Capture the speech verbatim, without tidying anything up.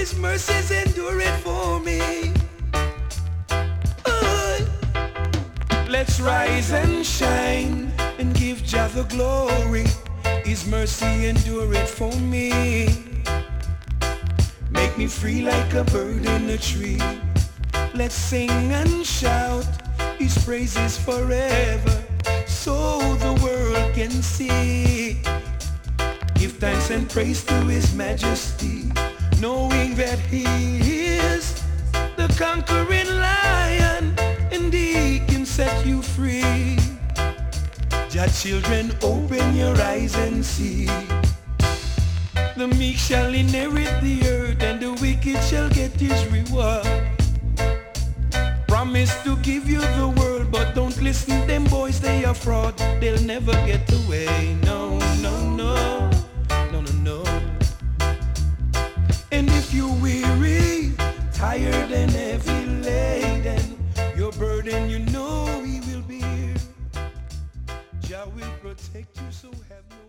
His mercies endure it for me. Oh. Let's rise and shine and give Jah the glory. His mercy endure it for me. Make me free like a bird in a tree. Let's sing and shout His praises forever, so the world can see. Give thanks and praise to His majesty, knowing that He is the conquering lion, and He can set you free. Jah children, open your eyes and see. The meek shall inherit the earth, and the wicked shall get his reward. Promise to give you the world, but don't listen, them boys, they are fraud. They'll never get away, no, no, no, no, no, no. And if you're weary, tired and heavy laden, your burden you know He will be here. Jah will protect you, so have no